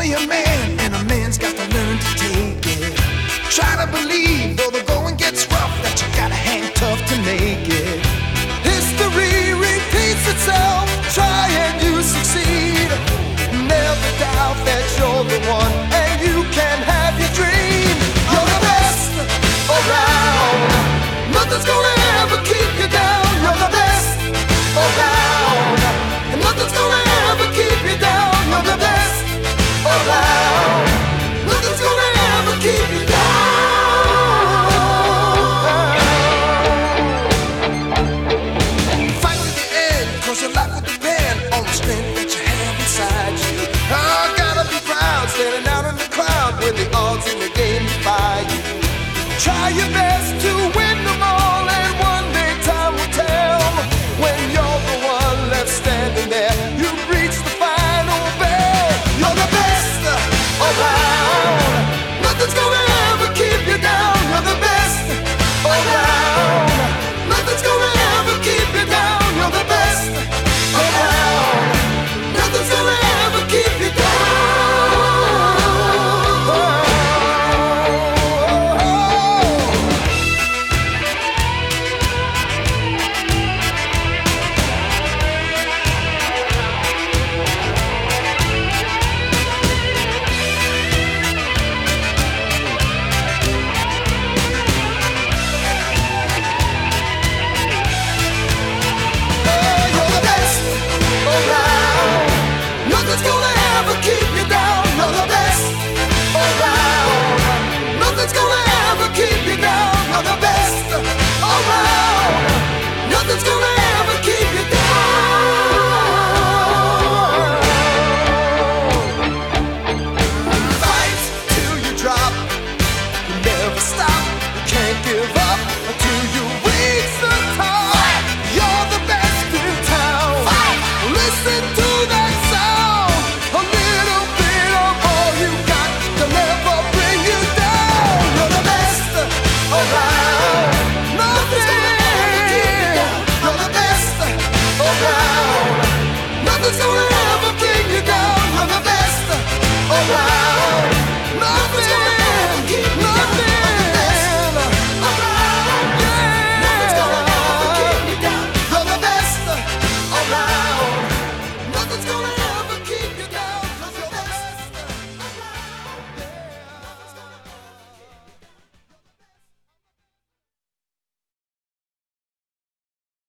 only a man, and a man's got to learn to take it. Try to believe, though the going gets rough, that you gotta hang tough to make it. History repeats itself, try and you succeed. Never doubt that you're the one, and you can have your dream. You're the best around, nothing's gonna ever keep you down. You're the best around, and nothing's gonna ever keep you down. You're the best around, nothing's gonna ever keep you down. Fight to the end, 'cause your life will depend on the strength that you have inside you. I gotta be proud, standing out in the crowd when the odds in the game defy you. Try your best to